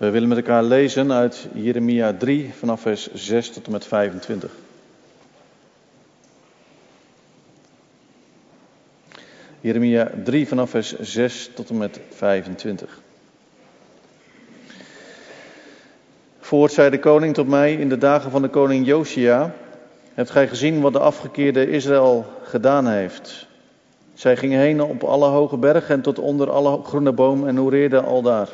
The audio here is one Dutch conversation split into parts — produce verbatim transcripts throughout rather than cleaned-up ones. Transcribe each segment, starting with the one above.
We willen met elkaar lezen uit Jeremia drie vanaf vers zes tot en met vijfentwintig. Jeremia drie vanaf vers zes tot en met vijfentwintig. Voort zei de koning tot mij in de dagen van de koning Josia: hebt gij gezien wat de afgekeerde Israël gedaan heeft? Zij gingen heen op alle hoge bergen en tot onder alle groene boom en hoereerden aldaar.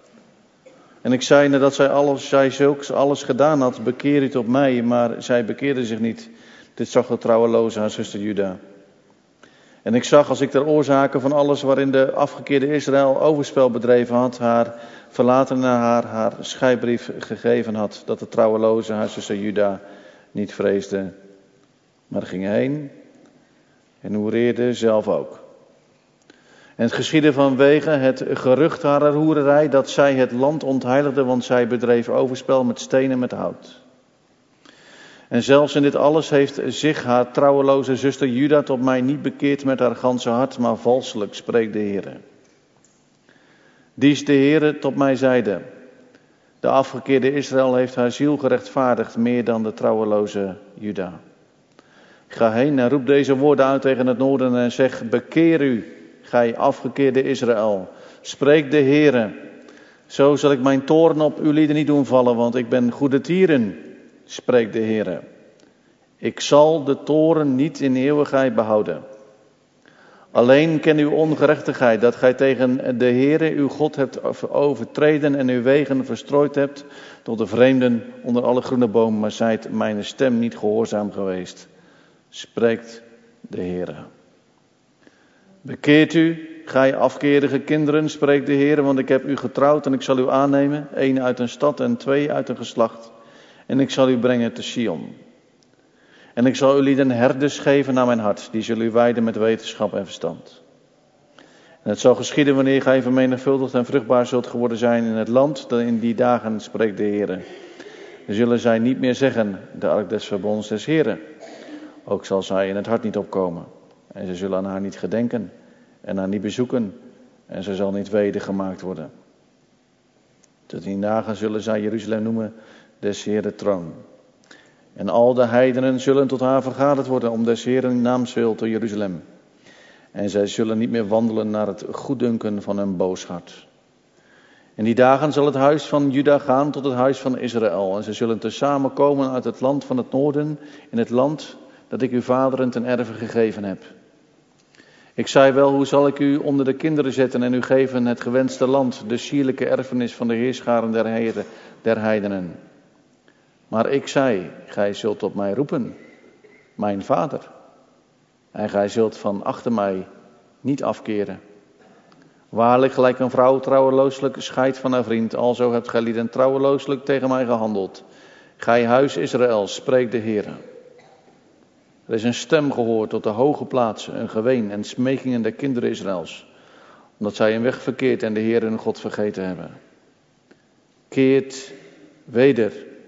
En ik zei, nadat zij alles, zij zulks alles gedaan had, bekeer u tot mij, maar zij bekeerde zich niet. Dit zag de trouweloze haar zuster Juda. En ik zag, als ik ter oorzake van alles waarin de afgekeerde Israël overspel bedreven had, haar verlaten naar haar haar scheidbrief gegeven had, dat de trouweloze haar zuster Juda niet vreesde, maar ging heen en hoereerde zelf ook. En het geschiedde vanwege het gerucht harer hoererij dat zij het land ontheiligde, want zij bedreef overspel met steen en met hout. En zelfs in dit alles heeft zich haar trouweloze zuster Juda tot mij niet bekeerd met haar ganse hart, maar valselijk, spreekt de Heere. Dies de Heere tot mij zeide: de afgekeerde Israël heeft haar ziel gerechtvaardigd meer dan de trouweloze Juda. Ga heen en roep deze woorden uit tegen het noorden en zeg: bekeer u, gij afgekeerde Israël. Spreekt de Heere: zo zal ik mijn toorn op uw lieden niet doen vallen, want ik ben goede tieren, spreekt de Heere. Ik zal de toorn niet in eeuwigheid behouden. Alleen ken uw ongerechtigheid, dat gij tegen de Heere uw God hebt overtreden en uw wegen verstrooid hebt tot de vreemden onder alle groene bomen, maar zijt mijn stem niet gehoorzaam geweest, spreekt de Heere. Bekeert u, gij afkeerige kinderen, spreekt de Heere, want ik heb u getrouwd en ik zal u aannemen, één uit een stad en twee uit een geslacht, en ik zal u brengen te Sion. En ik zal u lieden herders geven naar mijn hart, die zullen u wijden met wetenschap en verstand. En het zal geschieden wanneer gij vermenigvuldigd en vruchtbaar zult geworden zijn in het land, dat in die dagen, spreekt de Heere. Dan zullen zij niet meer zeggen, de ark des verbonds des Heeren. Ook zal zij in het hart niet opkomen. En ze zullen aan haar niet gedenken en haar niet bezoeken. En ze zal niet wedergemaakt worden. Tot die dagen zullen zij Jeruzalem noemen des Heeren troon. En al de heidenen zullen tot haar vergaderd worden om des Heeren naamswil te Jeruzalem. En zij zullen niet meer wandelen naar het goeddunken van hun boos hart. In die dagen zal het huis van Juda gaan tot het huis van Israël. En zij zullen tezamen komen uit het land van het noorden, in het land dat ik uw vaderen ten erve gegeven heb. Ik zei wel, hoe zal ik u onder de kinderen zetten en u geven het gewenste land, de sierlijke erfenis van de heerscharen der, heren, der heidenen. Maar ik zei, gij zult tot mij roepen, mijn vader. En gij zult van achter mij niet afkeren. Waarlijk, gelijk een vrouw trouwelooselijk scheidt van haar vriend, alzo hebt gij lieden trouwelooselijk tegen mij gehandeld. Gij huis Israël, spreekt de Heere. Er is een stem gehoord tot de hoge plaatsen, een geween en smekingen der kinderen Israëls, omdat zij een weg verkeerd en de Heere hun God vergeten hebben. Keert weder,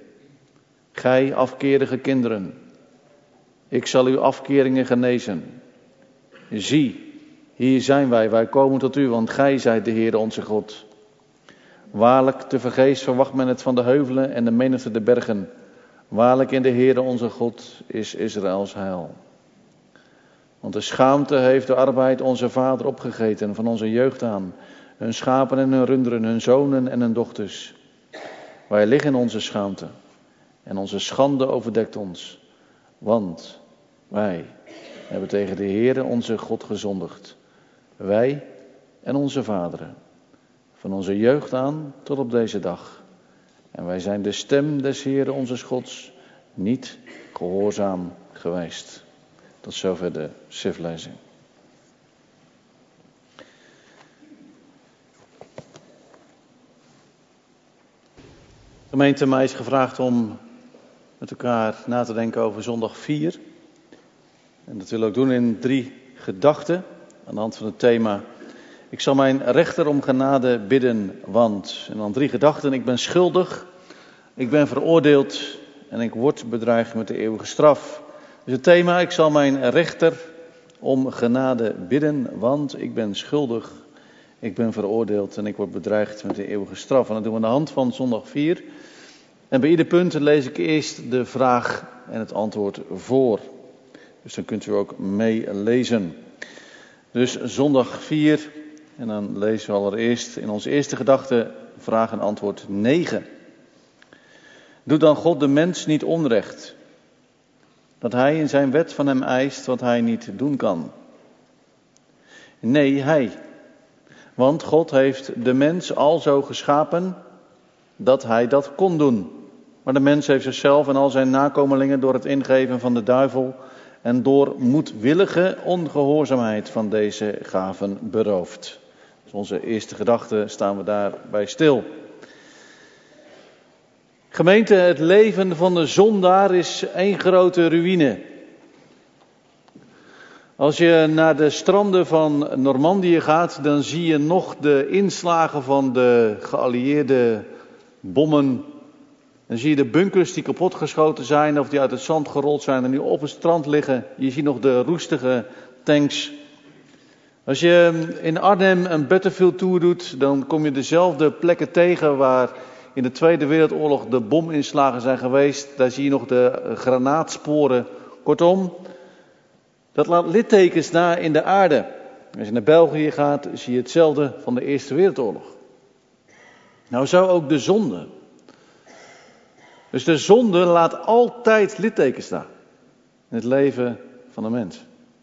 gij afkeerige kinderen, ik zal uw afkeringen genezen. Zie, hier zijn wij, wij komen tot u, want gij zijt de Heere onze God. Waarlijk, tevergeefs verwacht men het van de heuvelen en de menigte der bergen. Waarlijk, in de Heere onze God is Israëls heil. Want de schaamte heeft de arbeid onze vader opgegeten van onze jeugd aan. Hun schapen en hun runderen, hun zonen en hun dochters. Wij liggen in onze schaamte en onze schande overdekt ons. Want wij hebben tegen de Heere onze God gezondigd. Wij en onze vaderen. Van onze jeugd aan tot op deze dag. En wij zijn de stem des Heeren onze Gods niet gehoorzaam geweest. Tot zover de schriftlezing. Gemeente, mij is gevraagd om met elkaar na te denken over zondag vier. En dat willen we ook doen in drie gedachten. Aan de hand van het thema: ik zal mijn rechter om genade bidden, want. En dan drie gedachten: ik ben schuldig, ik ben veroordeeld en ik word bedreigd met de eeuwige straf. Dus het thema: ik zal mijn rechter om genade bidden, want ik ben schuldig, ik ben veroordeeld en ik word bedreigd met de eeuwige straf. En dat doen we aan de hand van zondag vier. En bij ieder punt lees ik eerst de vraag en het antwoord voor. Dus dan kunt u ook meelezen. Dus zondag vier, en dan lezen we allereerst in onze eerste gedachte vraag en antwoord negen. Doet dan God de mens niet onrecht, dat hij in zijn wet van hem eist wat hij niet doen kan? Nee, hij. Want God heeft de mens alzo geschapen dat hij dat kon doen. Maar de mens heeft zichzelf en al zijn nakomelingen door het ingeven van de duivel en door moedwillige ongehoorzaamheid van deze gaven beroofd. Dus onze eerste gedachte staan we daarbij stil. Gemeente, het leven van de zondaar is één grote ruïne. Als je naar de stranden van Normandië gaat, dan zie je nog de inslagen van de geallieerde bommen. Dan zie je de bunkers die kapotgeschoten zijn of die uit het zand gerold zijn en nu op het strand liggen. Je ziet nog de roestige tanks. Als je in Arnhem een battlefield tour doet, dan kom je dezelfde plekken tegen waar in de Tweede Wereldoorlog de bominslagen zijn geweest. Daar zie je nog de granaatsporen. Kortom, dat laat littekens na in de aarde. Als je naar België gaat, zie je hetzelfde van de Eerste Wereldoorlog. Nou zou ook de zonde. Dus de zonde laat altijd littekens na in het leven van een mens.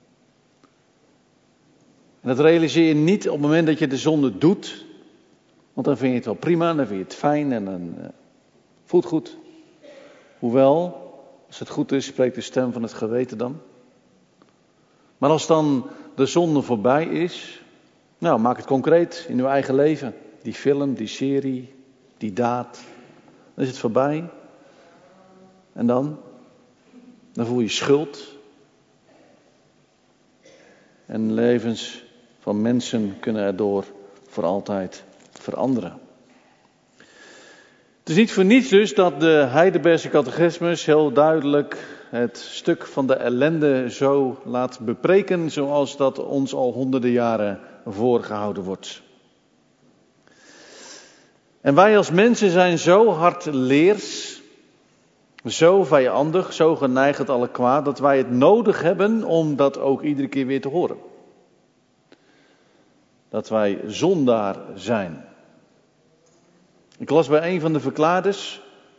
En dat realiseer je niet op het moment dat je de zonde doet. Want dan vind je het wel prima, dan vind je het fijn en dan uh, voelt goed. Hoewel, als het goed is, spreekt de stem van het geweten dan. Maar als dan de zonde voorbij is, nou maak het concreet in uw eigen leven. Die film, die serie, die daad, dan is het voorbij. En dan? Dan voel je schuld. En levens van mensen kunnen erdoor voor altijd veranderen. Het is niet voor niets dus dat de Heidelbergse catechismus heel duidelijk het stuk van de ellende zo laat bepreken zoals dat ons al honderden jaren voorgehouden wordt. En wij als mensen zijn zo hardleers, zo vijandig, zo geneigd tot alle kwaad, dat wij het nodig hebben om dat ook iedere keer weer te horen. Dat wij zondaar zijn. Ik las bij een van de verklaarders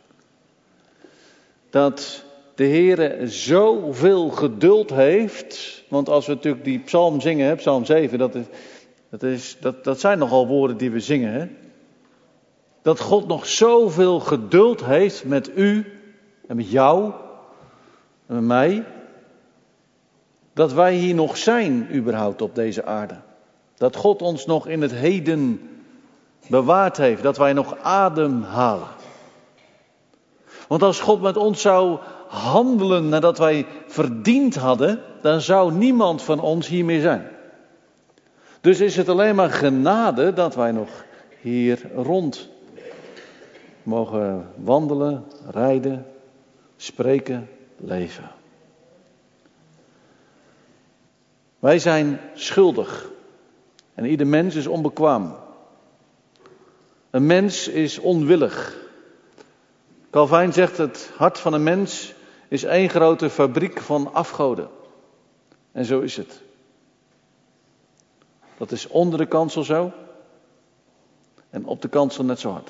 dat de Heere zoveel geduld heeft. Want als we natuurlijk die psalm zingen, hè, psalm zeven, dat, is, dat, is, dat, dat zijn nogal woorden die we zingen. Hè? Dat God nog zoveel geduld heeft met u en met jou en met mij. Dat wij hier nog zijn überhaupt op deze aarde. Dat God ons nog in het heden bewaard heeft. Dat wij nog ademhalen. Want als God met ons zou handelen nadat wij verdiend hadden, dan zou niemand van ons hier meer zijn. Dus is het alleen maar genade dat wij nog hier rond mogen wandelen, rijden, spreken, leven. Wij zijn schuldig. En ieder mens is onbekwaam. Een mens is onwillig. Calvijn zegt: het hart van een mens is één grote fabriek van afgoden. En zo is het. Dat is onder de kansel zo. En op de kansel net zo hard.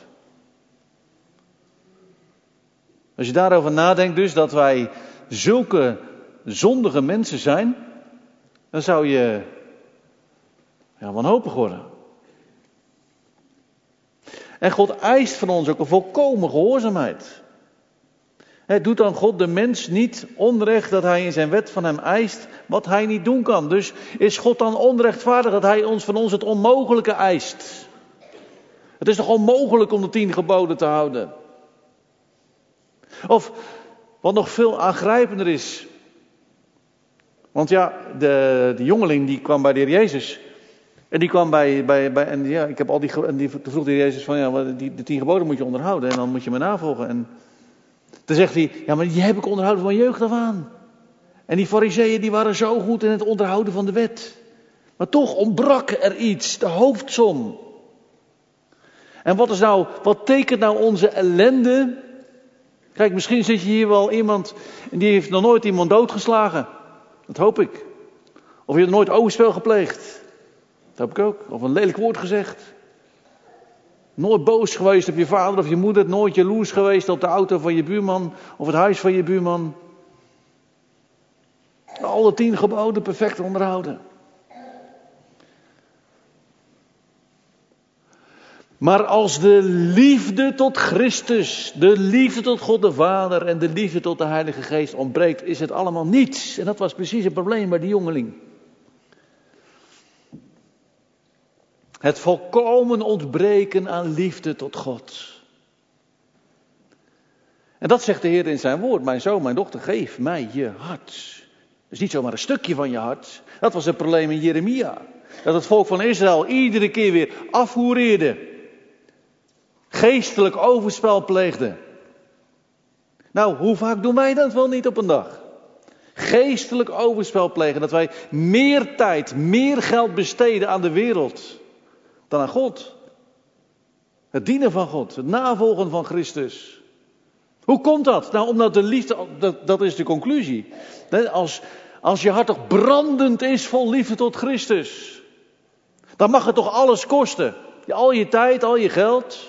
Als je daarover nadenkt dus dat wij zulke zondige mensen zijn, dan zou je ja, wanhopig worden. En God eist van ons ook een volkomen gehoorzaamheid. Het doet dan God de mens niet onrecht dat hij in zijn wet van hem eist wat hij niet doen kan. Dus is God dan onrechtvaardig dat hij ons van ons het onmogelijke eist? Het is toch onmogelijk om de tien geboden te houden? Of wat nog veel aangrijpender is. Want ja, de, de jongeling die kwam bij de Heer Jezus. En die kwam bij, bij, bij en ja, ik heb al die, en die toen vroeg de Heer Jezus van, ja, die, de tien geboden moet je onderhouden en dan moet je me navolgen. En toen zegt hij, ja, maar die heb ik onderhouden van jeugd af aan. En die fariseeën die waren zo goed in het onderhouden van de wet. Maar toch ontbrak er iets, de hoofdsom. En wat is nou, wat tekent nou onze ellende? Kijk, misschien zit je hier wel iemand en die heeft nog nooit iemand doodgeslagen. Dat hoop ik. Of je hebt nooit overspel gepleegd. Dat hoop ik ook. Of een lelijk woord gezegd. Nooit boos geweest op je vader of je moeder. Nooit jaloers geweest op de auto van je buurman of het huis van je buurman. Alle tien geboden perfect onderhouden. Maar als de liefde tot Christus, de liefde tot God de Vader en de liefde tot de Heilige Geest ontbreekt, is het allemaal niets. En dat was precies het probleem bij die jongeling. Het volkomen ontbreken aan liefde tot God. En dat zegt de Heer in zijn woord. Mijn zoon, mijn dochter, geef mij je hart. Dus niet zomaar een stukje van je hart. Dat was het probleem in Jeremia. Dat het volk van Israël iedere keer weer afhoereerde. Geestelijk overspel pleegde. Nou, hoe vaak doen wij dat wel niet op een dag? Geestelijk overspel plegen. Dat wij meer tijd, meer geld besteden aan de wereld dan aan God. Het dienen van God, het navolgen van Christus. Hoe komt dat? Nou, omdat de liefde, dat, dat is de conclusie. Als, als je hart toch brandend is vol liefde tot Christus, dan mag het toch alles kosten. Al je tijd, al je geld.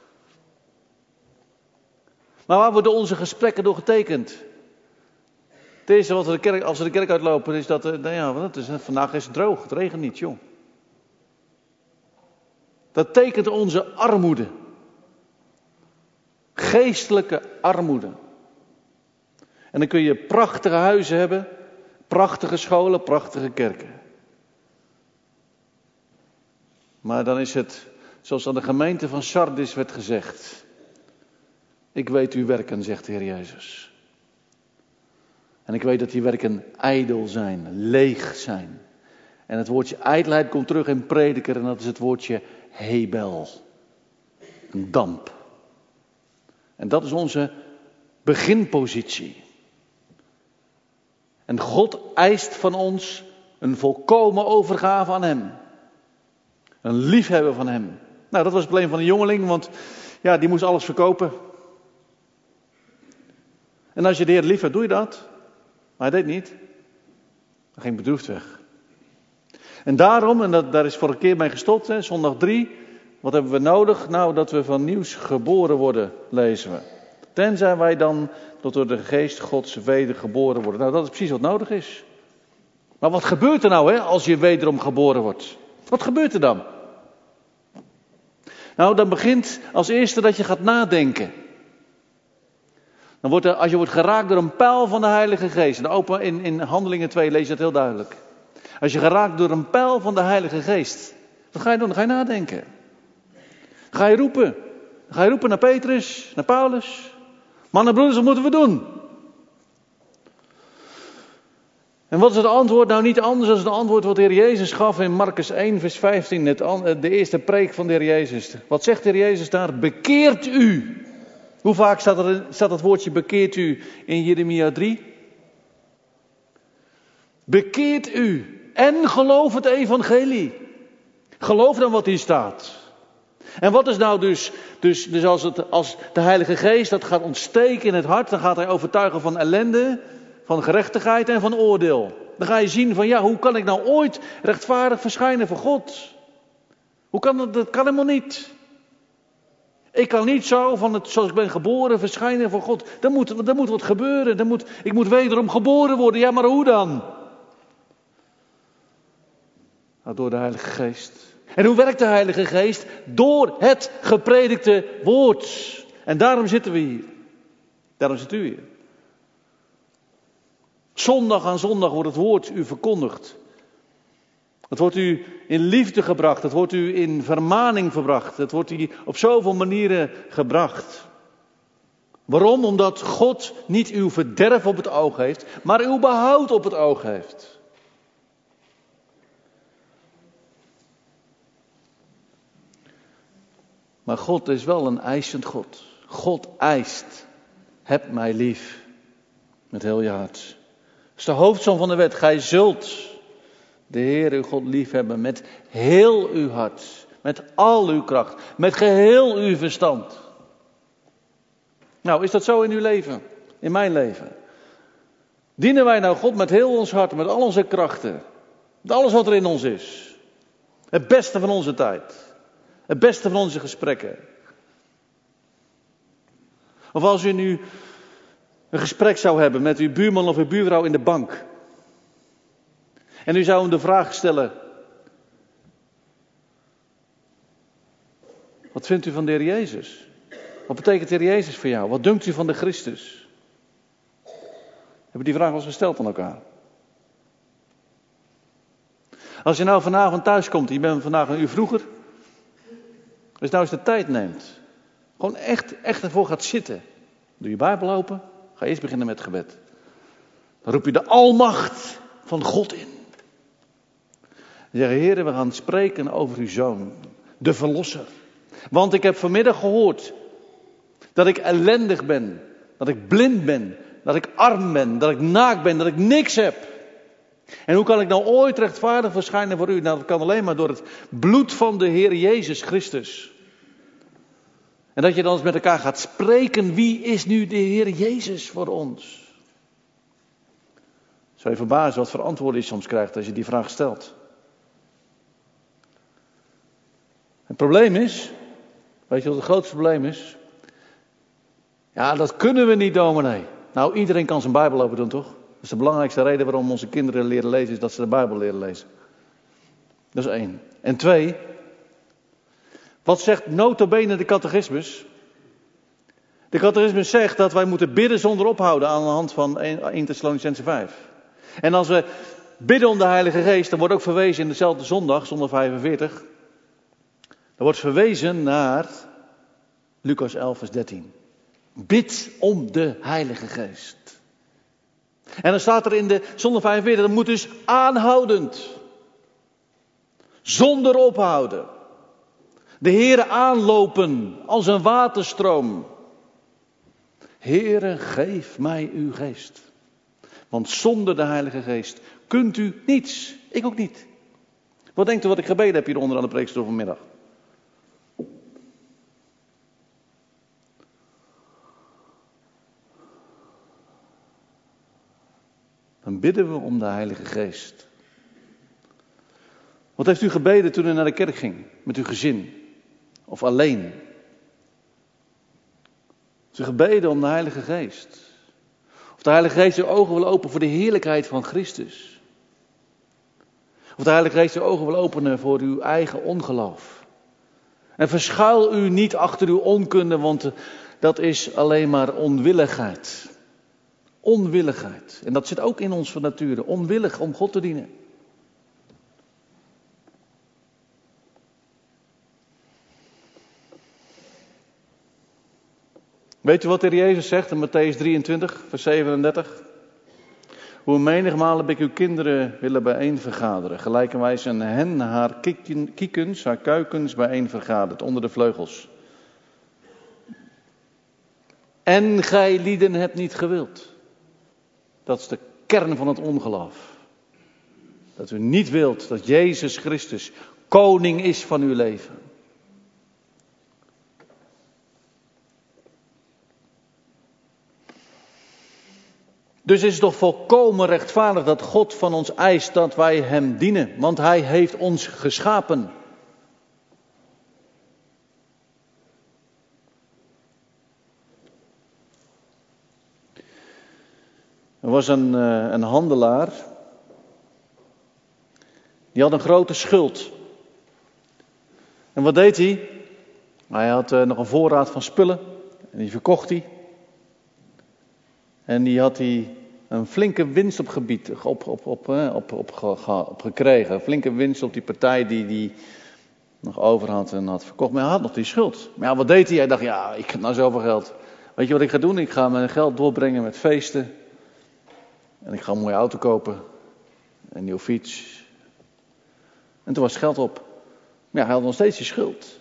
Maar waar worden onze gesprekken door getekend? Het eerste wat we de kerk, als we de kerk uitlopen is dat, nou ja, dat is, vandaag is het droog, het regent niet, joh. Dat tekent onze armoede. Geestelijke armoede. En dan kun je prachtige huizen hebben, prachtige scholen, prachtige kerken. Maar dan is het, zoals aan de gemeente van Sardis werd gezegd. Ik weet uw werken, zegt de Heer Jezus. En ik weet dat die werken ijdel zijn, leeg zijn. En het woordje ijdelheid komt terug in Prediker en dat is het woordje hebel. Een damp. En dat is onze beginpositie. En God eist van ons een volkomen overgave aan hem. Een liefhebben van hem. Nou, dat was het probleem van de jongeling, want ja, die moest alles verkopen. En als je de Heer lief hebt, doe je dat. Maar hij deed niet. Hij ging bedroefd weg. En daarom, en dat, daar is vorige keer mee gestopt, hè, zondag drie. Wat hebben we nodig? Nou, dat we van nieuws geboren worden, lezen we. Tenzij wij dan dat door de geest Gods wedergeboren worden. Nou, dat is precies wat nodig is. Maar wat gebeurt er nou, hè, als je wederom geboren wordt? Wat gebeurt er dan? Nou, dan begint als eerste dat je gaat nadenken. Dan wordt er, als je wordt geraakt door een pijl van de Heilige Geest. In, de open, in, in Handelingen twee lees je dat heel duidelijk. Als je geraakt door een pijl van de Heilige Geest. Wat ga je doen? Dan ga je nadenken. Dan ga je roepen. Dan ga je roepen naar Petrus, naar Paulus. Mannen, broeders, wat moeten we doen? En wat is het antwoord? Nou, niet anders dan het antwoord wat de Heer Jezus gaf in Markus één, vers vijftien. Het, de eerste preek van de Heer Jezus. Wat zegt de Heer Jezus daar? Bekeert u. Hoe vaak staat, er, staat dat woordje bekeert u in Jeremia drie? Bekeert u en geloof het evangelie. Geloof dan wat hier staat. En wat is nou dus, dus, dus als, het, als de Heilige Geest dat gaat ontsteken in het hart, dan gaat hij overtuigen van ellende, van gerechtigheid en van oordeel. Dan ga je zien van ja, hoe kan ik nou ooit rechtvaardig verschijnen voor God? Hoe kan dat? Dat kan helemaal niet. Ik kan niet zo van het, zoals ik ben geboren, verschijnen voor God. Er moet, er moet wat gebeuren. Er moet, ik moet wederom geboren worden. Ja, maar hoe dan? Nou, door de Heilige Geest. En hoe werkt de Heilige Geest? Door het gepredikte woord. En daarom zitten we hier. Daarom zit u hier. Zondag aan zondag wordt het woord u verkondigd. Het wordt u in liefde gebracht. Het wordt u in vermaning gebracht. Het wordt u op zoveel manieren gebracht. Waarom? Omdat God niet uw verderf op het oog heeft, maar uw behoud op het oog heeft. Maar God is wel een eisend God. God eist. Heb mij lief. Met heel je hart. Dat is de hoofdsom van de wet. Gij zult. De Heer uw God liefhebben met heel uw hart. Met al uw kracht. Met geheel uw verstand. Nou, is dat zo in uw leven? In mijn leven? Dienen wij nou God met heel ons hart, met al onze krachten? Met alles wat er in ons is? Het beste van onze tijd. Het beste van onze gesprekken. Of als u nu een gesprek zou hebben met uw buurman of uw buurvrouw in de bank. En u zou hem de vraag stellen. Wat vindt u van de Heer Jezus? Wat betekent de Heer Jezus voor jou? Wat dunkt u van de Christus? Hebben die vraag wel eens gesteld aan elkaar? Als je nou vanavond thuis komt, je bent vandaag een uur vroeger. Dus nou eens de tijd neemt. Gewoon echt, echt ervoor gaat zitten. Doe je Bijbel open. Ga eerst beginnen met gebed. Dan roep je de almacht van God in. En zeg, Heer, we gaan spreken over uw Zoon. De Verlosser. Want ik heb vanmiddag gehoord dat ik ellendig ben. Dat ik blind ben. Dat ik arm ben. Dat ik naakt ben. Dat ik niks heb. En hoe kan ik nou ooit rechtvaardig verschijnen voor u? Nou, dat kan alleen maar door het bloed van de Heer Jezus Christus. En dat je dan eens met elkaar gaat spreken. Wie is nu de Heer Jezus voor ons? Zou je verbazen wat voor antwoorden je soms krijgt als je die vraag stelt. Het probleem is, weet je wat het grootste probleem is? Ja, dat kunnen we niet, dominee. Nou, iedereen kan zijn Bijbel open doen, toch? Dat is de belangrijkste reden waarom onze kinderen leren lezen, is dat ze de Bijbel leren lezen. Dat is één. En twee, wat zegt nota bene de catechismus? De catechismus zegt dat wij moeten bidden zonder ophouden aan de hand van eerste Thessalonicenzen vijf. En als we bidden om de Heilige Geest, dan wordt ook verwezen in dezelfde zondag, zondag vijfenveertig. Dan wordt verwezen naar Lucas elf vers dertien. Bid om de Heilige Geest. En dan staat er in de zondag vijfenveertig, dat moet dus aanhoudend. Zonder ophouden. De Heere aanlopen als een waterstroom. Heere, geef mij uw geest. Want zonder de Heilige Geest kunt u niets. Ik ook niet. Wat denkt u wat ik gebeden heb hieronder aan de preekstoel vanmiddag? Dan bidden we om de Heilige Geest. Wat heeft u gebeden toen u naar de kerk ging? Met uw gezin? Of alleen? Heeft u gebeden om de Heilige Geest? Of de Heilige Geest uw ogen wil openen voor de heerlijkheid van Christus? Of de Heilige Geest uw ogen wil openen voor uw eigen ongeloof? En verschuil u niet achter uw onkunde, want dat is alleen maar onwilligheid. Onwilligheid. En dat zit ook in ons van nature. Onwillig om God te dienen. Weet u wat de Heer Jezus zegt in Mattheüs drieëntwintig, vers zevenendertig? Hoe menigmaal heb ik uw kinderen willen bijeen vergaderen. Gelijkerwijs een hen haar kiekens, haar kuikens bijeen vergaderd onder de vleugels. En gij lieden hebt niet gewild. Dat is de kern van het ongeloof. Dat u niet wilt dat Jezus Christus koning is van uw leven. Dus is het toch volkomen rechtvaardig dat God van ons eist dat wij hem dienen. Want hij heeft ons geschapen. Er was een, een handelaar. Die had een grote schuld. En wat deed hij? Hij had nog een voorraad van spullen. En die verkocht hij. En die had hij een flinke winst op, gebied, op, op, op, op, op, op, op gekregen. Een flinke winst op die partij die hij nog over had en had verkocht. Maar hij had nog die schuld. Maar ja, wat deed hij? Hij dacht, ja, ik heb nou zoveel geld. Weet je wat ik ga doen? Ik ga mijn geld doorbrengen met feesten. En ik ga een mooie auto kopen. Een nieuwe fiets. En toen was het geld op. Maar ja, hij had nog steeds die schuld.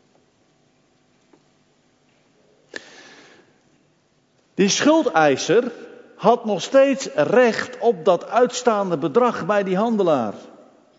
Die schuldeiser had nog steeds recht op dat uitstaande bedrag bij die handelaar.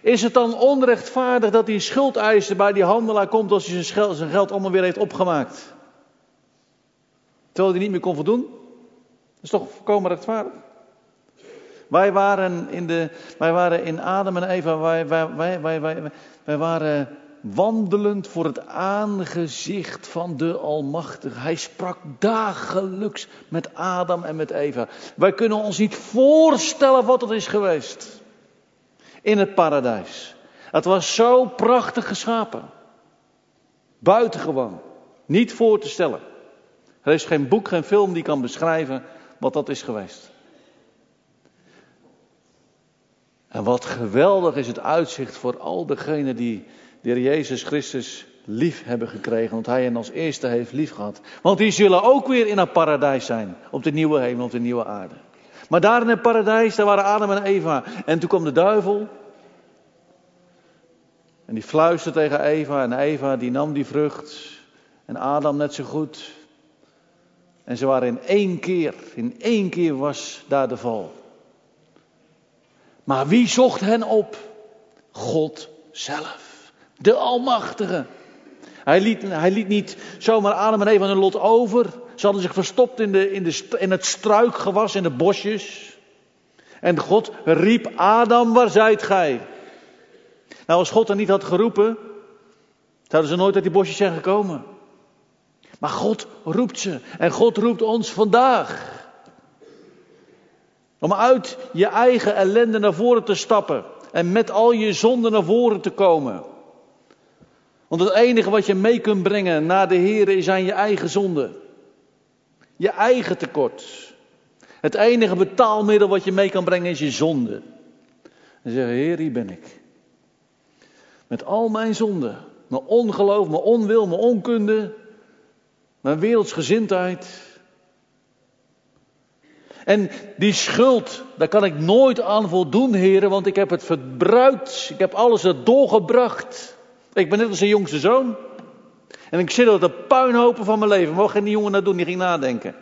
Is het dan onrechtvaardig dat die schuldeiser bij die handelaar komt als hij zijn zijn geld allemaal weer heeft opgemaakt? Terwijl hij niet meer kon voldoen? Dat is toch volkomen rechtvaardig? Wij waren in, de, wij waren in Adam en Eva, wij, wij, wij, wij, wij, wij waren wandelend voor het aangezicht van de Almachtige. Hij sprak dagelijks met Adam en met Eva. Wij kunnen ons niet voorstellen wat het is geweest in het paradijs. Het was zo prachtig geschapen. Buitengewoon. Niet voor te stellen. Er is geen boek, geen film die kan beschrijven wat dat is geweest. En wat geweldig is het uitzicht voor al degenen die de Heer Jezus Christus lief hebben gekregen. Want Hij hen als eerste heeft lief gehad. Want die zullen ook weer in het paradijs zijn. Op de nieuwe hemel, op de nieuwe aarde. Maar daar in het paradijs, daar waren Adam en Eva. En toen kwam de duivel. En die fluisterde tegen Eva. En Eva die nam die vrucht. En Adam net zo goed. En ze waren in één keer. In één keer was daar de val. Maar wie zocht hen op? God zelf. De Almachtige. Hij liet, hij liet niet zomaar Adam en Eva hun lot over. Ze hadden zich verstopt in, de, in, de, in het struikgewas, in de bosjes. En God riep: Adam, waar zijt gij? Nou, als God er niet had geroepen, zouden ze nooit uit die bosjes zijn gekomen. Maar God roept ze. En God roept ons vandaag. Om uit je eigen ellende naar voren te stappen. En met al je zonden naar voren te komen. Want het enige wat je mee kunt brengen naar de Heer zijn je eigen zonden. Je eigen tekort. Het enige betaalmiddel wat je mee kan brengen is je zonde. En zeggen: Heer, hier ben ik. Met al mijn zonden. Mijn ongeloof, mijn onwil, mijn onkunde. Mijn wereldsgezindheid. En die schuld, daar kan ik nooit aan voldoen, heren, want ik heb het verbruikt. Ik heb alles er doorgebracht. Ik ben net als een jongste zoon. En ik zit op de puinhopen van mijn leven. Wat ging die jongen nou doen? Die ging nadenken.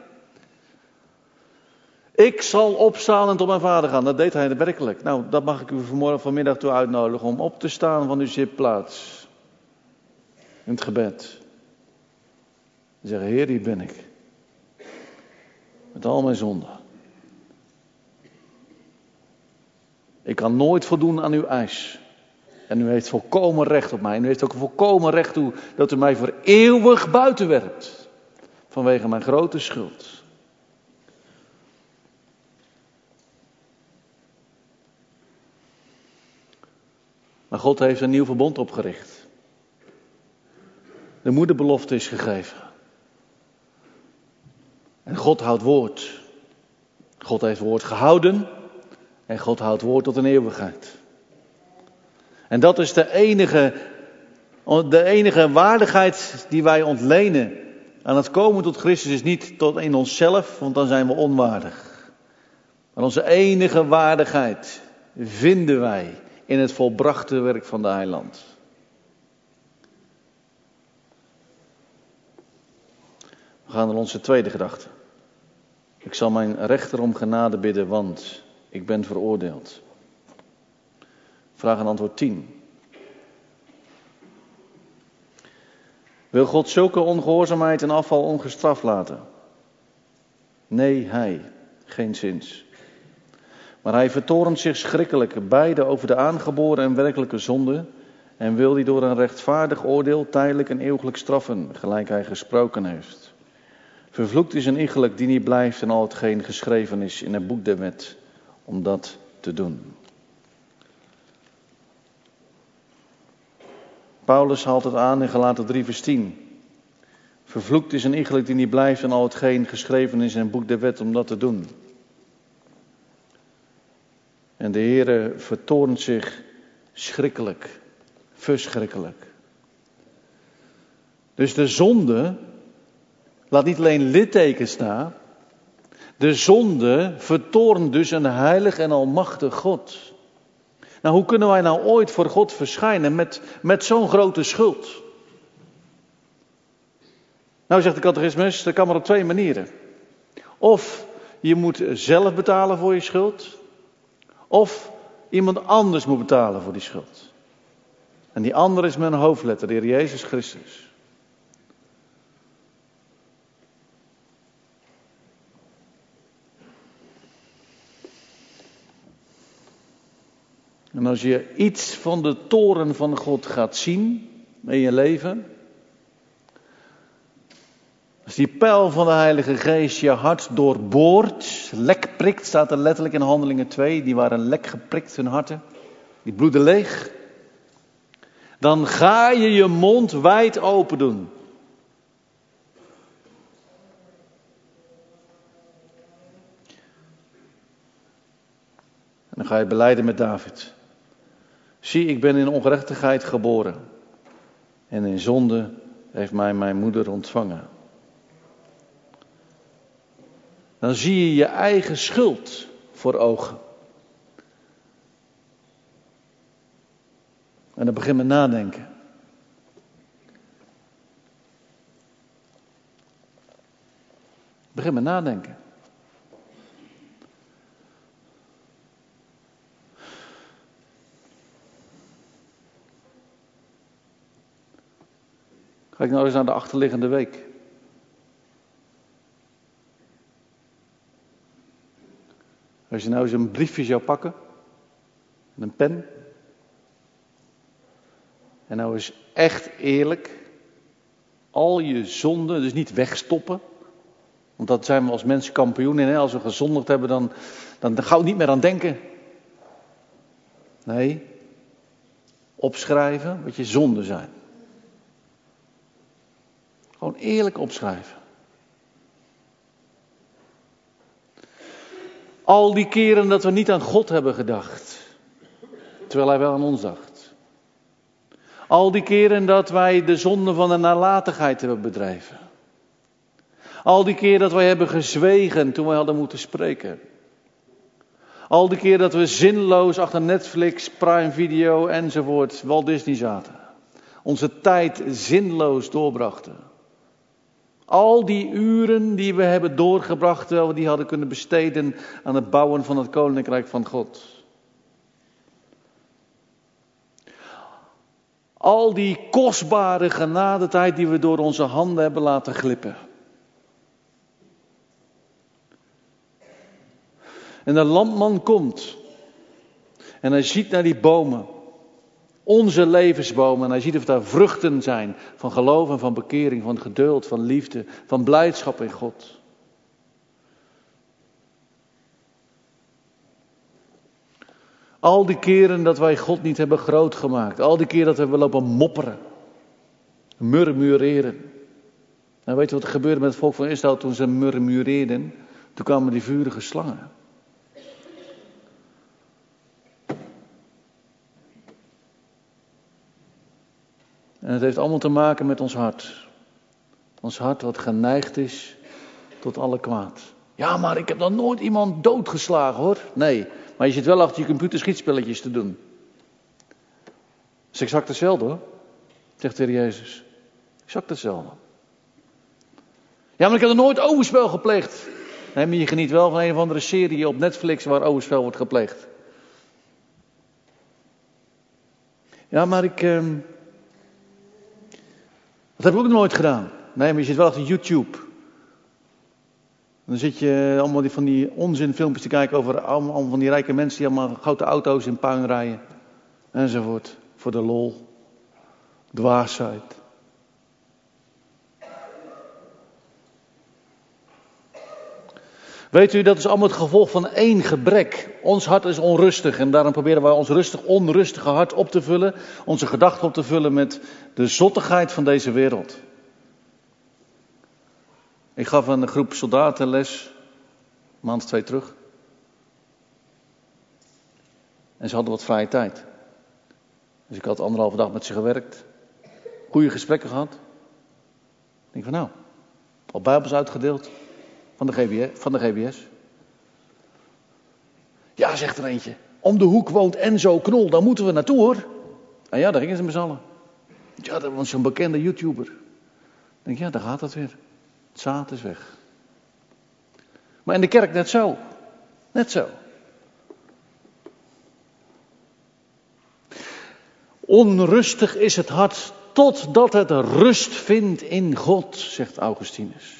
Ik zal opstaan en tot mijn vader gaan. Dat deed hij werkelijk. Nou, dat mag ik u vanmorgen, vanmiddag toe uitnodigen. Om op te staan van uw zitplaats. In het gebed. En zeggen: Heer, hier ben ik. Met al mijn zonden. Ik kan nooit voldoen aan uw eis. En u heeft volkomen recht op mij. En u heeft ook volkomen recht toe dat u mij voor eeuwig buiten werpt. Vanwege mijn grote schuld. Maar God heeft een nieuw verbond opgericht. De moederbelofte is gegeven. En God houdt woord. God heeft woord gehouden. En God houdt woord tot een eeuwigheid. En dat is de enige, de enige waardigheid die wij ontlenen aan het komen tot Christus, is niet tot in onszelf, want dan zijn we onwaardig. Maar onze enige waardigheid vinden wij in het volbrachte werk van de Heiland. We gaan naar onze tweede gedachte. Ik zal mijn rechter om genade bidden, want ik ben veroordeeld. Vraag en antwoord tien. Wil God zulke ongehoorzaamheid en afval ongestraft laten? Nee, hij, geenszins. Maar hij vertoornt zich schrikkelijk, beide over de aangeboren en werkelijke zonde, en wil die door een rechtvaardig oordeel tijdelijk en eeuwiglijk straffen, gelijk hij gesproken heeft. Vervloekt is een iegelijk die niet blijft en al hetgeen geschreven is in het boek der wet, om dat te doen. Paulus haalt het aan in Galaten drie vers tien. Vervloekt is een iegelijk die niet blijft en al hetgeen geschreven is in het boek der wet, om dat te doen. En de Heere vertoornt zich schrikkelijk, verschrikkelijk. Dus de zonde laat niet alleen littekens na. De zonde vertoornt dus een heilig en almachtig God. Nou, hoe kunnen wij nou ooit voor God verschijnen met, met zo'n grote schuld? Nou, zegt de catechismus, dat kan maar op twee manieren. Of je moet zelf betalen voor je schuld. Of iemand anders moet betalen voor die schuld. En die ander is mijn hoofdletter, de Heer Jezus Christus. En als je iets van de toren van God gaat zien in je leven, als die pijl van de Heilige Geest je hart doorboort, lek prikt, staat er letterlijk in Handelingen twee, die waren lek geprikt hun harten, die bloeden leeg, dan ga je je mond wijd open doen. En dan ga je belijden met David. Zie, ik ben in ongerechtigheid geboren. En in zonde heeft mij mijn moeder ontvangen. Dan zie je je eigen schuld voor ogen. En dan begin met nadenken. Begin met nadenken. Kijk nou eens naar de achterliggende week. Als je nou eens een briefje zou pakken, en een pen, en nou eens echt eerlijk, al je zonden, dus niet wegstoppen, want dat zijn we als mensen kampioen in, hè? Als we gezondigd hebben, dan, dan, dan gaan we niet meer aan denken. Nee, opschrijven wat je zonden zijn. Gewoon eerlijk opschrijven. Al die keren dat we niet aan God hebben gedacht, terwijl Hij wel aan ons dacht. Al die keren dat wij de zonde van de nalatigheid hebben bedreven. Al die keren dat wij hebben gezwegen toen wij hadden moeten spreken. Al die keren dat we zinloos achter Netflix, Prime Video enzovoort, Walt Disney zaten. Onze tijd zinloos doorbrachten. Al die uren die we hebben doorgebracht, terwijl we die hadden kunnen besteden aan het bouwen van het Koninkrijk van God. Al die kostbare genadetijd die we door onze handen hebben laten glippen. En de landman komt. En hij ziet naar die bomen. Onze levensbomen. En hij ziet of daar vruchten zijn. Van geloof en van bekering. Van geduld, van liefde. Van blijdschap in God. Al die keren dat wij God niet hebben groot gemaakt. Al die keren dat we hebben lopen mopperen. Murmureren. En weet je wat er gebeurde met het volk van Israël toen ze murmureerden? Toen kwamen die vurige slangen. En het heeft allemaal te maken met ons hart. Ons hart wat geneigd is tot alle kwaad. Ja, maar ik heb nog nooit iemand doodgeslagen hoor. Nee, maar je zit wel achter je computer schietspelletjes te doen. Dat is exact hetzelfde hoor, zegt de Heer Jezus. Exact hetzelfde. Ja, maar ik heb nog nooit overspel gepleegd. Nee, maar je geniet wel van een of andere serie op Netflix waar overspel wordt gepleegd. Ja, maar ik... Eh, dat heb ik ook nooit gedaan. Nee, maar je zit wel achter YouTube. Dan zit je allemaal die, van die onzinfilmpjes te kijken over allemaal van die rijke mensen die allemaal grote auto's in puin rijden. Enzovoort. Voor de lol. Dwaasheid. Weet u, dat is allemaal het gevolg van één gebrek. Ons hart is onrustig en daarom proberen wij ons rustig, onrustige hart op te vullen. Onze gedachten op te vullen met de zottigheid van deze wereld. Ik gaf een groep soldaten les, een maand of twee terug. En ze hadden wat vrije tijd. Dus ik had anderhalve dag met ze gewerkt. Goede gesprekken gehad. Ik denk van nou, al bijbels uitgedeeld. Van de, G B S, van de G B S. Ja, zegt er eentje. Om de hoek woont Enzo Knol, daar moeten we naartoe hoor. En ja, daar gingen ze met z'n allen. Ja, dat was zo'n bekende YouTuber. Ik denk, ja, daar gaat het weer. Het zaad is weg. Maar in de kerk net zo. Net zo. Onrustig is het hart totdat het rust vindt in God, zegt Augustinus.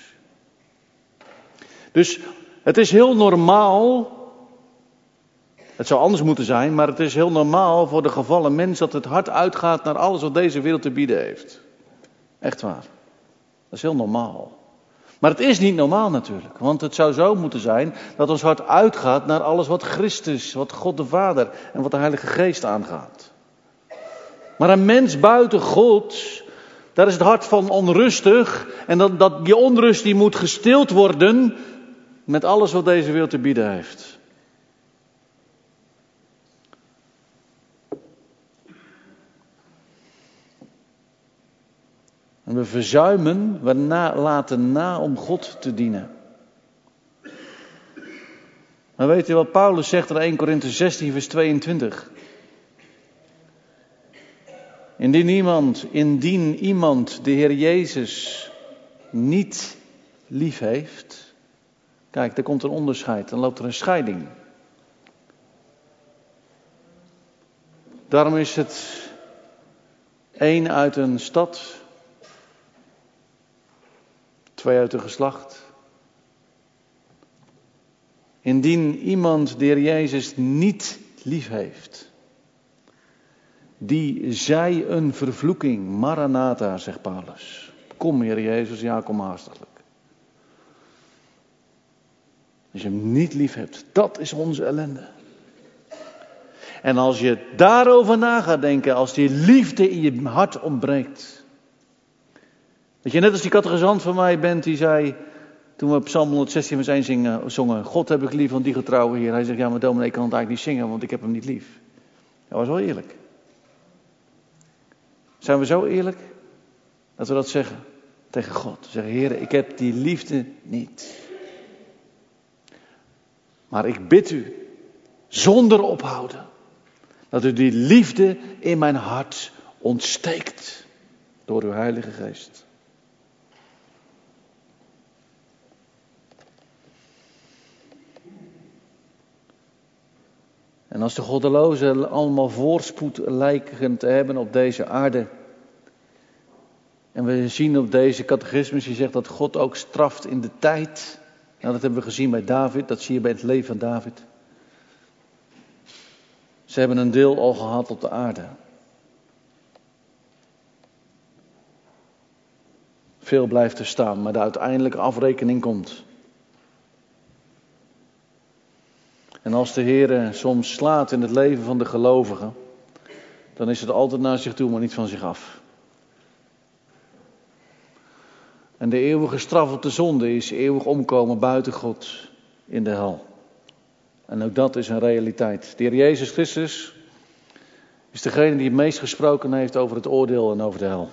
Dus het is heel normaal, het zou anders moeten zijn, maar het is heel normaal voor de gevallen mens dat het hart uitgaat naar alles wat deze wereld te bieden heeft. Echt waar. Dat is heel normaal. Maar het is niet normaal natuurlijk, want het zou zo moeten zijn dat ons hart uitgaat naar alles wat Christus, wat God de Vader en wat de Heilige Geest aangaat. Maar een mens buiten God, daar is het hart van onrustig en dat, dat, die onrust die moet gestild worden met alles wat deze wereld te bieden heeft. En we verzuimen, we na, laten na om God te dienen. Maar weet je wat Paulus zegt in Eerste Korinthe zestien vers tweeëntwintig? Indien iemand, indien iemand de Heer Jezus niet lief heeft. Kijk, er komt een onderscheid, dan loopt er een scheiding. Daarom is het één uit een stad, twee uit een geslacht. Indien iemand de Heer Jezus niet lief heeft, die zij een vervloeking. Maranatha, zegt Paulus. Kom, Heer Jezus, ja, kom haastiglijk. Als je hem niet lief hebt, dat is onze ellende. En als je daarover na gaat denken, als die liefde in je hart ontbreekt. Dat je net als die catechisant van mij bent, die zei, toen we Psalm honderdzestien vers één zingen, zongen, God heb ik lief, want die getrouwe Heer. Hij zegt, ja, maar dominee, ik kan het eigenlijk niet zingen, want ik heb hem niet lief. Dat was wel eerlijk. Zijn we zo eerlijk dat we dat zeggen tegen God? We zeggen, Heer, ik heb die liefde niet. Maar ik bid u, zonder ophouden, dat u die liefde in mijn hart ontsteekt door uw Heilige Geest. En als de goddelozen allemaal voorspoed lijken te hebben op deze aarde. En we zien op deze catechismus, die zegt dat God ook straft in de tijd. Nou, dat hebben we gezien bij David, dat zie je bij het leven van David. Ze hebben een deel al gehad op de aarde. Veel blijft er staan, maar de uiteindelijke afrekening komt. En als de Heer soms slaat in het leven van de gelovigen, dan is het altijd naar zich toe, maar niet van zich af. En de eeuwige straf op de zonde is eeuwig omkomen buiten God in de hel. En ook dat is een realiteit. De Heer Jezus Christus is degene die het meest gesproken heeft over het oordeel en over de hel.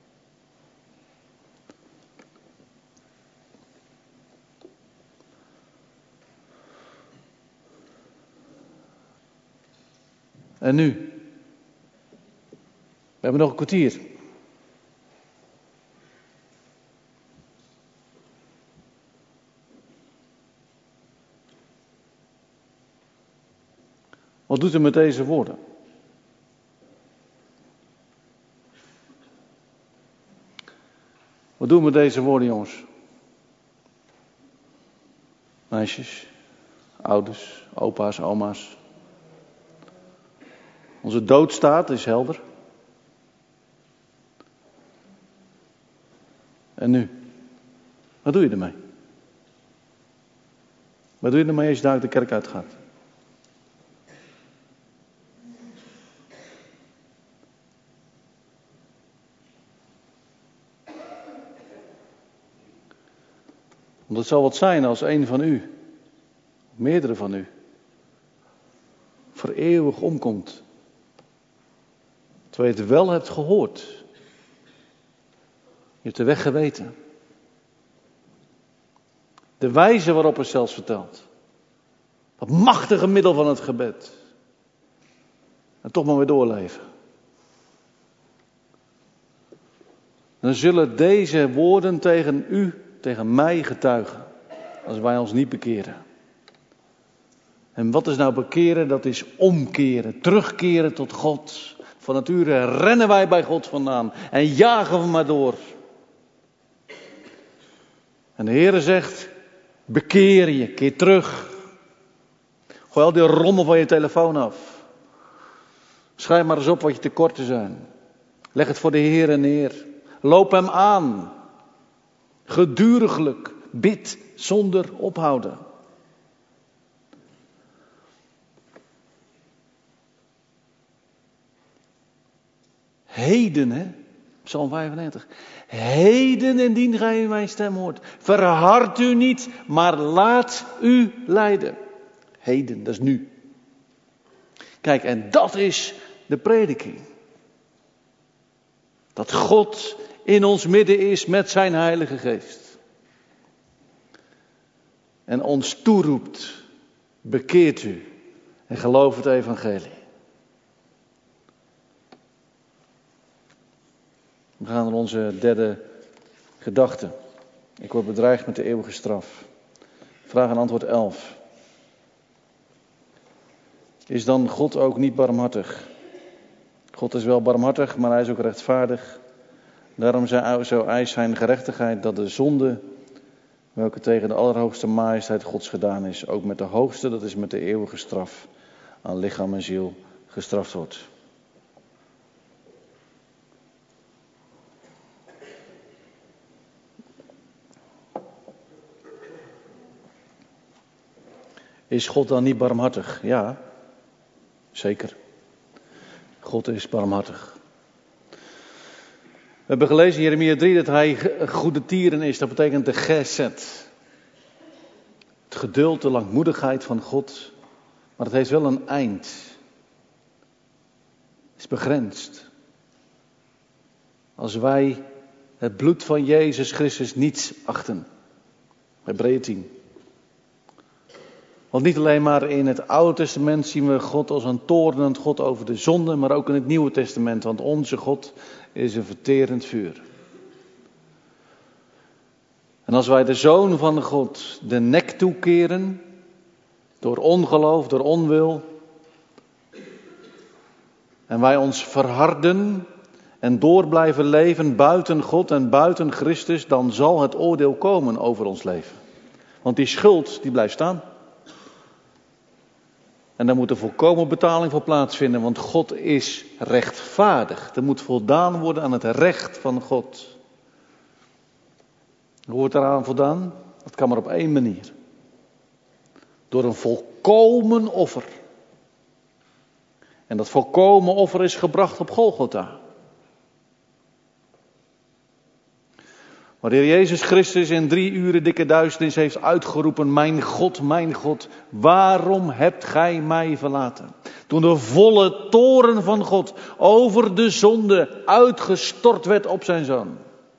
En nu? We hebben nog een kwartier. Wat doet u met deze woorden? Wat doen we met deze woorden, jongens? Meisjes, ouders, opa's, oma's. Onze doodstaat is helder. En nu? Wat doe je ermee? Wat doe je ermee als je daar de kerk uitgaat? Want het zal wat zijn als een van u, meerdere van u, voor eeuwig omkomt. Terwijl je het wel hebt gehoord. Je hebt de weg geweten. De wijze waarop er zelfs vertelt. Dat machtige middel van het gebed. En toch maar weer doorleven. Dan zullen deze woorden tegen u, tegen mij getuigen. Als wij ons niet bekeren. En wat is nou bekeren? Dat is omkeren. Terugkeren tot God. Van nature rennen wij bij God vandaan en jagen we maar door. En de Heere zegt, bekeer je, keer terug. Gooi al die rommel van je telefoon af. Schrijf maar eens op wat je tekorten zijn. Leg het voor de Heere neer. Loop hem aan. Geduriglijk. Bid zonder ophouden. Heden, hè? Psalm vijfennegentig. Heden indien gij mijn stem hoort. Verhard u niet, maar laat u leiden. Heden, dat is nu. Kijk, en dat is de prediking. Dat God in ons midden is met zijn Heilige Geest. En ons toeroept, bekeert u en geloof het evangelie. We gaan naar onze derde gedachte. Ik word bedreigd met de eeuwige straf. Vraag en antwoord elf. Is dan God ook niet barmhartig? God is wel barmhartig, maar hij is ook rechtvaardig. Daarom zo eist zijn gerechtigheid dat de zonde, welke tegen de allerhoogste majesteit Gods gedaan is, ook met de hoogste, dat is met de eeuwige straf, aan lichaam en ziel gestraft wordt. Is God dan niet barmhartig? Ja, zeker. God is barmhartig. We hebben gelezen in Jeremia drie dat hij goede tieren is. Dat betekent de gesed. Het geduld, de langmoedigheid van God. Maar het heeft wel een eind. Het is begrensd. Als wij het bloed van Jezus Christus niets achten. Hebreeën tien. Want niet alleen maar in het Oude Testament zien we God als een toornend God over de zonde, maar ook in het Nieuwe Testament. Want onze God is een verterend vuur. En als wij de Zoon van God de nek toekeren, door ongeloof, door onwil, en wij ons verharden en door blijven leven buiten God en buiten Christus, dan zal het oordeel komen over ons leven. Want die schuld, die blijft staan. En daar moet een volkomen betaling voor plaatsvinden, want God is rechtvaardig. Er moet voldaan worden aan het recht van God. Hoe wordt eraan voldaan? Dat kan maar op één manier. Door een volkomen offer. En dat volkomen offer is gebracht op Golgotha. Waar de Heer Jezus Christus in drie uren dikke duisternis heeft uitgeroepen: mijn God, mijn God, waarom hebt gij mij verlaten? Toen de volle toorn van God over de zonde uitgestort werd op zijn Zoon.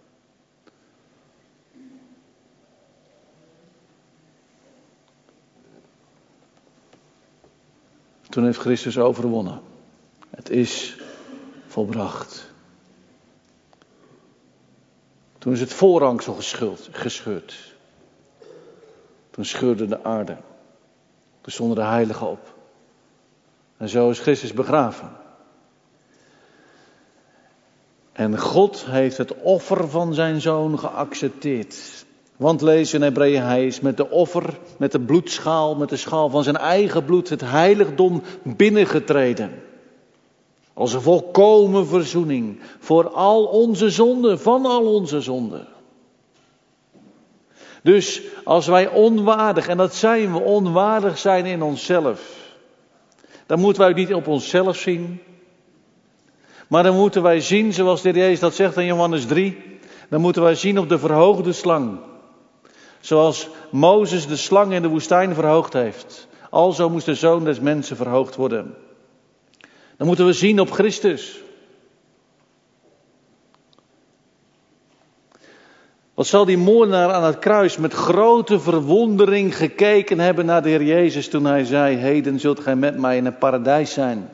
Toen heeft Christus overwonnen. Het is volbracht. Toen is het voorhangsel gescheurd. Toen scheurde de aarde. Toen stonden de heiligen op. En zo is Christus begraven. En God heeft het offer van zijn Zoon geaccepteerd. Want lees in Hebreeën, hij is met de offer, met de bloedschaal, met de schaal van zijn eigen bloed het heiligdom binnengetreden. Als een volkomen verzoening voor al onze zonden, van al onze zonden. Dus als wij onwaardig, en dat zijn we, onwaardig zijn in onszelf, dan moeten wij niet op onszelf zien. Maar dan moeten wij zien, zoals de Heer Jezus dat zegt in Johannes drie, dan moeten wij zien op de verhoogde slang. Zoals Mozes de slang in de woestijn verhoogd heeft. Alzo moest de Zoon des Mensen verhoogd worden. Dan moeten we zien op Christus. Wat zal die moordenaar aan het kruis met grote verwondering gekeken hebben naar de Heer Jezus toen hij zei: heden zult gij met mij in het paradijs zijn.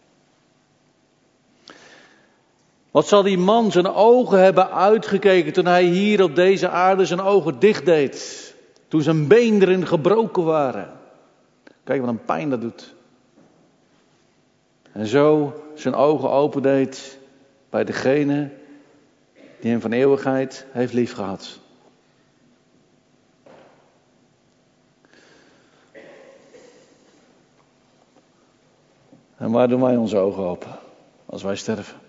Wat zal die man zijn ogen hebben uitgekeken toen hij hier op deze aarde zijn ogen dicht deed. Toen zijn beenderen gebroken waren. Kijk wat een pijn dat doet. En zo zijn ogen opendeed bij degene die hem van eeuwigheid heeft liefgehad. En waar doen wij onze ogen open als wij sterven?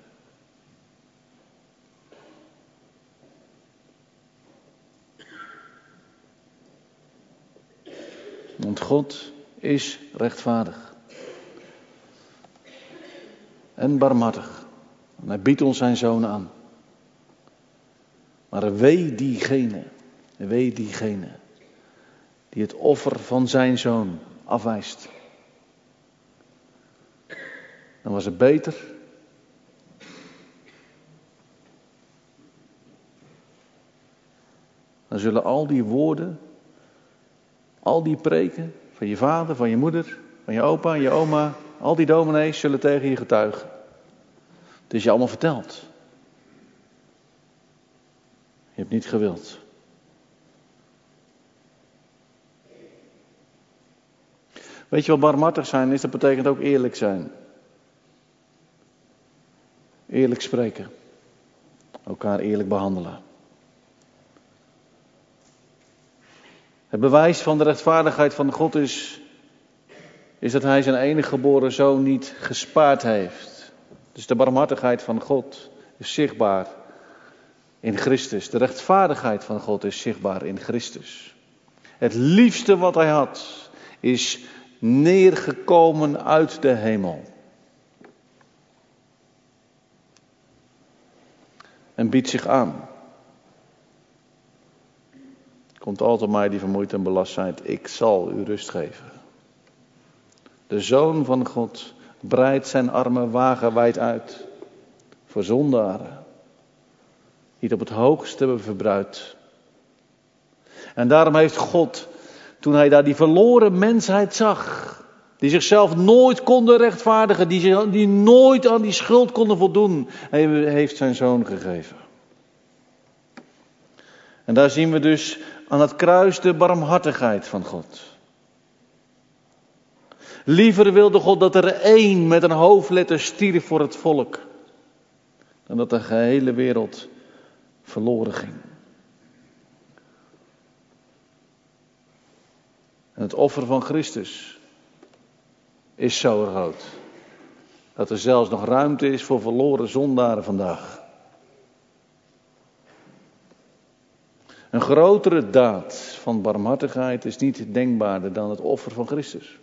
Want God is rechtvaardig en barmhartig. En hij biedt ons zijn zoon aan. Maar wee diegene, wee diegene die het offer van zijn zoon afwijst. Dan was het beter dan zullen al die woorden, al die preken van je vader, van je moeder, van je opa, je oma, al die dominees zullen tegen je getuigen. Het is je allemaal verteld. Je hebt niet gewild. Weet je wat barmhartig zijn is? Dat betekent ook eerlijk zijn. Eerlijk spreken. Elkaar eerlijk behandelen. Het bewijs van de rechtvaardigheid van God is, is dat hij zijn enige geboren zoon niet gespaard heeft. Dus de barmhartigheid van God is zichtbaar in Christus. De rechtvaardigheid van God is zichtbaar in Christus. Het liefste wat hij had is neergekomen uit de hemel. En biedt zich aan. Komt altijd mij die vermoeid en belast zijn. Ik zal u rust geven. De Zoon van God breidt zijn armen wagenwijd uit. Voor zondaren. Die het op het hoogste hebben verbruid. En daarom heeft God, toen hij daar die verloren mensheid zag. Die zichzelf nooit konden rechtvaardigen. Die, die nooit aan die schuld konden voldoen. Hij heeft zijn zoon gegeven. En daar zien we dus aan het kruis de barmhartigheid van God. Liever wilde God dat er één met een hoofdletter stierf voor het volk. Dan dat de gehele wereld verloren ging. En het offer van Christus is zo groot. Dat er zelfs nog ruimte is voor verloren zondaren vandaag. Een grotere daad van barmhartigheid is niet denkbaarder dan het offer van Christus.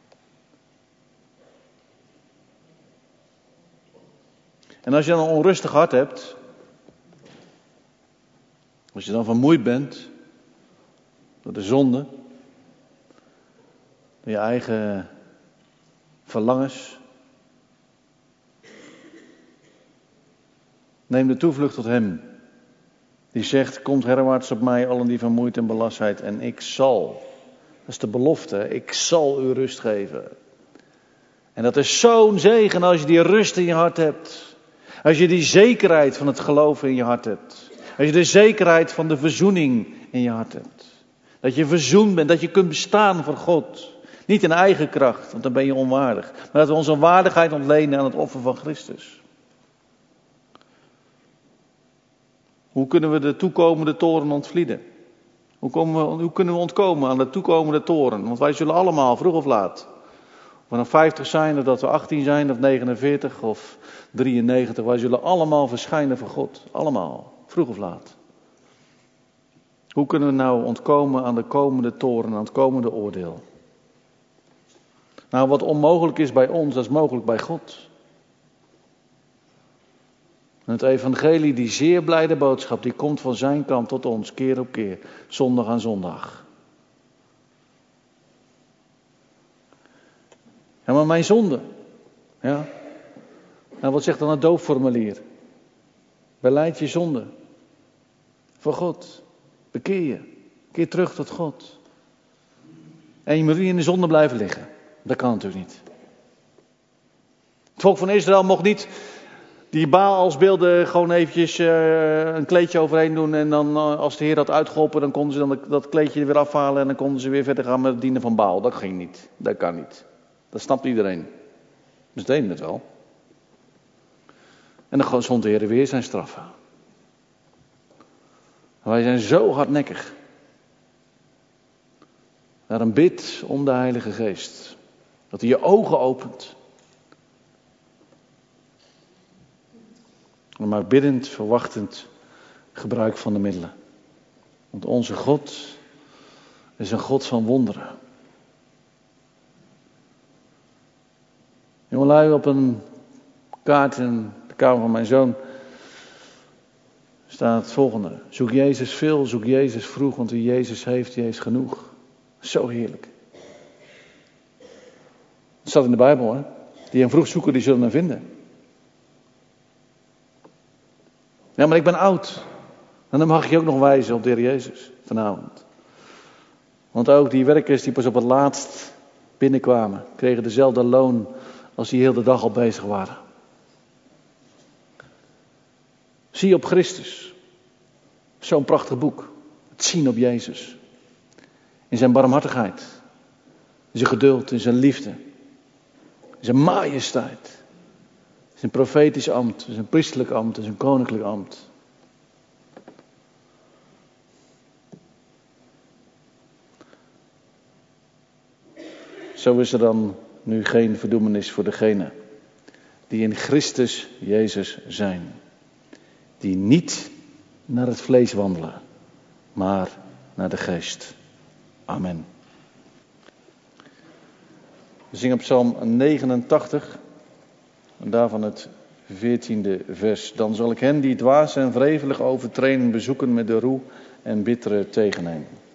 En als je dan een onrustig hart hebt, als je dan vermoeid bent door de zonde, door je eigen verlangens, neem de toevlucht tot hem. Die zegt, komt herwaarts op mij, allen die vermoeid en belast zijn, en ik zal. Dat is de belofte, ik zal u rust geven. En dat is zo'n zegen als je die rust in je hart hebt. Als je die zekerheid van het geloven in je hart hebt. Als je de zekerheid van de verzoening in je hart hebt. Dat je verzoend bent, dat je kunt bestaan voor God. Niet in eigen kracht, want dan ben je onwaardig. Maar dat we onze waardigheid ontlenen aan het offer van Christus. Hoe kunnen we de toekomende toren ontvlieden? Hoe, komen we, hoe kunnen we ontkomen aan de toekomende toren? Want wij zullen allemaal, vroeg of laat, of we dan vijftig zijn, of dat we achttien zijn, of negenenveertig, of drieënnegentig. Wij zullen allemaal verschijnen voor God. Allemaal, vroeg of laat. Hoe kunnen we nou ontkomen aan de komende toren, aan het komende oordeel? Nou, wat onmogelijk is bij ons, dat is mogelijk bij God. En het evangelie, die zeer blijde boodschap, die komt van zijn kant tot ons, keer op keer, zondag aan zondag. Ja, maar mijn zonde. Ja. Nou, wat zegt dan het doopformulier? Belijd je zonde. Voor God. Bekeer je. Keer terug tot God. En je moet niet in de zonde blijven liggen. Dat kan natuurlijk niet. Het volk van Israël mocht niet die Baalsbeelden gewoon eventjes uh, een kleedje overheen doen. En dan uh, als de Heer dat uitgeholpen, dan konden ze dan dat kleedje weer afhalen. En dan konden ze weer verder gaan met het dienen van Baal. Dat ging niet. Dat kan niet. Dat snapt iedereen. Ze deden het wel. En dan zond de Heer weer zijn straffen. Wij zijn zo hardnekkig. Daarom bid om de Heilige Geest. Dat hij je ogen opent. En maak biddend, verwachtend gebruik van de middelen. Want onze God is een God van wonderen. Jongelui, op een kaart in de kamer van mijn zoon staat het volgende. Zoek Jezus veel, zoek Jezus vroeg, want wie Jezus heeft, die heeft genoeg. Zo heerlijk. Het staat in de Bijbel, hè. Die hem vroeg zoeken, die zullen hem vinden. Ja, maar ik ben oud. En dan mag je ook nog wijzen op de Heer Jezus vanavond. Want ook die werkers die pas op het laatst binnenkwamen, kregen dezelfde loon als die heel de dag al bezig waren. Zie op Christus. Zo'n prachtig boek. Het zien op Jezus. In zijn barmhartigheid. In zijn geduld, in zijn liefde. In zijn majesteit. In zijn profetisch ambt, in zijn priesterlijk ambt, in zijn koninklijk ambt. Zo is er dan nu geen verdoemenis voor degenen die in Christus Jezus zijn. Die niet naar het vlees wandelen, maar naar de geest. Amen. We zingen Psalm negenentachtig, en daarvan het veertiende vers. Dan zal ik hen die dwaas en wrevelig overtreden bezoeken met de roe en bittere tegennemen.